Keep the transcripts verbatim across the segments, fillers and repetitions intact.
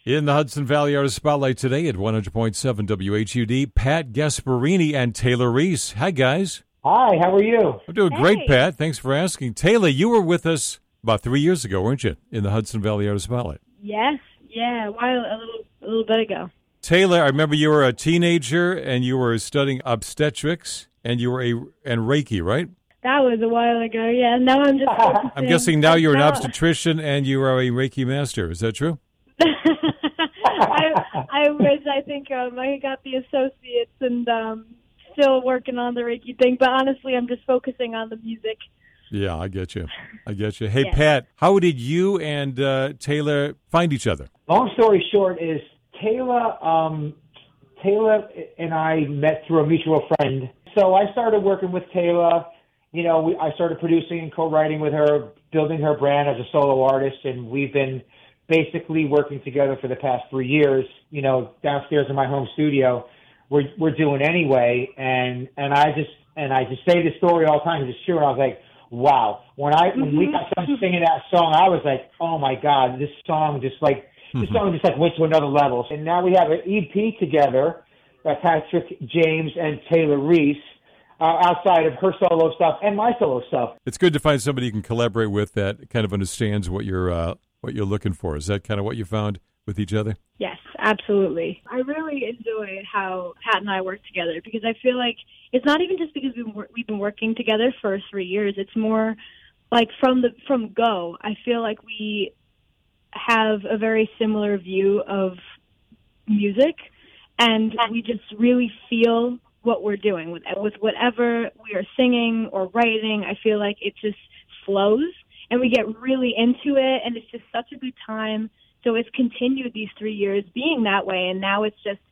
In the Hudson Valley Artist Spotlight today at one hundred point seven W H U D, Pat Gasparini and Taylor Reese. Hi, guys. Hi, how are you? I'm doing hey. great, Pat. Thanks for asking. Taylor, you were with us about three years ago, weren't you, in the Hudson Valley Artist Spotlight? Yes, yeah, a while, a little, a little bit ago. Taylor, I remember you were a teenager and you were studying obstetrics and you were a and Reiki, right? That was a while ago, yeah. Now I'm just focusing. I'm guessing now you're an No. obstetrician and you are a Reiki master. Is that true? I, I wish. I think um, I got the associates and um, still working on the Reiki thing. But honestly, I'm just focusing on the music. Yeah, I get you. I get you. Hey, Yeah. Pat, how did you and uh, Taylor find each other? Long story short is Taylor, um, Taylor and I met through a mutual friend. So I started working with Taylor. You know, we, I started producing and co-writing with her, building her brand as a solo artist, and we've been basically working together for the past three years. You know, downstairs in my home studio, we're we're doing anyway, and and I just and I just say this story all the time. It's true, and I was like, wow. When I when we got done singing that song, I was like, oh my God, this song just like this song just like went to another level. And now we have an E P together by Patrick James and Taylor Reese. Uh, outside of her solo stuff and my solo stuff. It's good to find somebody you can collaborate with that kind of understands what you're uh, what you're looking for. Is that kind of what you found with each other? Yes, absolutely. I really enjoy how Pat and I work together because I feel like it's not even just because we've been, we've been working together for three years. It's more like from the from go. I feel like we have a very similar view of music, and we just really feel what we're doing with with whatever we are singing or writing. I feel like it just flows and we get really into it, and it's just such a good time. So it's continued these three years being that way, and now it's just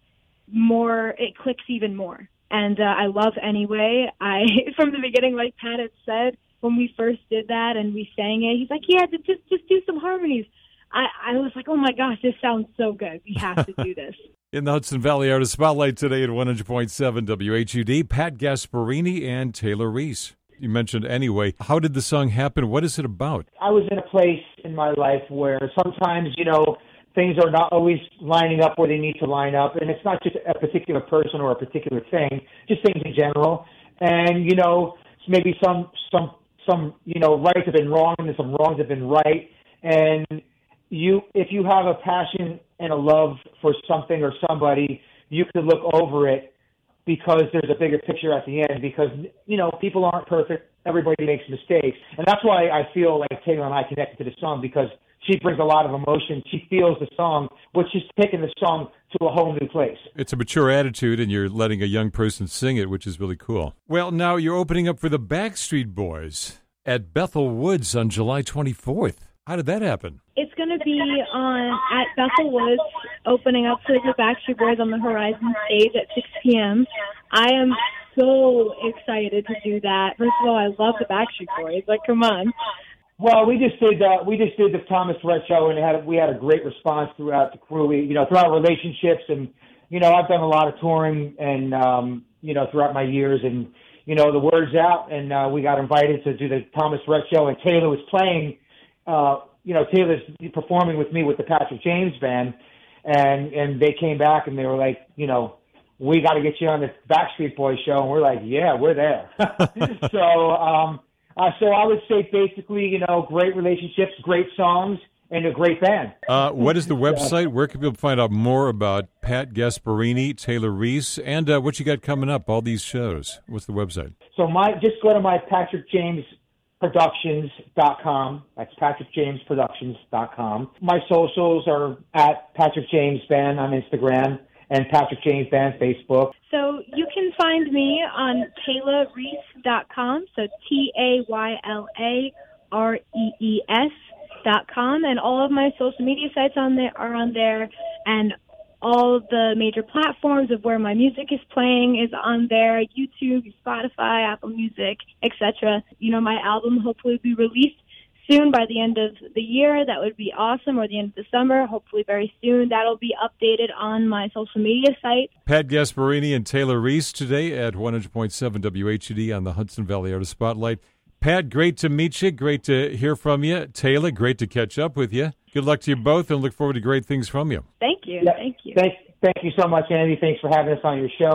more, it clicks even more. And uh, I love Anyway. I from the beginning, like Pat had said, when we first did that and we sang it, he's like, yeah, just just do some harmonies. I, I was like, oh my gosh, this sounds so good. We have to do this. In the Hudson Valley Artist Spotlight today at one hundred point seven W H U D, Pat Gasparini and Taylor Reese. You mentioned Anyway. How did the song happen? What is it about? I was in a place in my life where sometimes, you know, things are not always lining up where they need to line up. And it's not just a particular person or a particular thing, just things in general. And, you know, maybe some, some, some, you know, rights have been wrong and some wrongs have been right. And you, if you have a passion and a love for something or somebody, you could look over it because there's a bigger picture at the end, because, you know, people aren't perfect. Everybody makes mistakes. And that's why I feel like Taylor and I connected to the song, because she brings a lot of emotion. She feels the song, which is taking the song to a whole new place. It's a mature attitude, and you're letting a young person sing it, which is really cool. Well, now you're opening up for the Backstreet Boys at Bethel Woods on July twenty-fourth. How did that happen? It's going to be on at Bethel Woods, opening up for the Backstreet Boys on the Horizon stage at six p.m. I am so excited to do that. First of all, I love the Backstreet Boys. Like, come on. Well, we just did uh, we just did the Thomas Rhett show, and it had we had a great response throughout the crew. We, you know, throughout relationships, and you know, I've done a lot of touring, and um, you know, throughout my years, and you know, the word's out, and uh, we got invited to do the Thomas Rhett show, and Taylor was playing. Uh, you know, Taylor's performing with me with the Patrick James Band, and and they came back and they were like, you know, we got to get you on the Backstreet Boys show, and we're like, yeah, we're there. so, um, uh, so I would say basically, you know, great relationships, great songs, and a great band. Uh, what is the website? Where can people find out more about Pat Gasparini, Taylor Reese, and uh, what you got coming up? All these shows. What's the website? So my just go to my Patrick James Productions dot com. That's Patrick James Productions dot com. My socials are at Patrick James Band on Instagram and Patrick James Band Facebook. So you can find me on Taylor Reese dot com, so T A Y L A R E E S dot com, and all of my social media sites on there are on there, and all the major platforms of where my music is playing is on there, YouTube, Spotify, Apple Music, et cetera. You know, my album hopefully will be released soon by the end of the year. That would be awesome, or the end of the summer, hopefully very soon. That'll be updated on my social media site. Pat Gasparini and Taylor Reese today at one hundred point seven W H U D on the Hudson Valley Artist Spotlight. Pat, great to meet you. Great to hear from you. Taylor, great to catch up with you. Good luck to you both, and look forward to great things from you. Thank you. Yeah. Thank you. Thank, thank you so much, Andy. Thanks for having us on your show.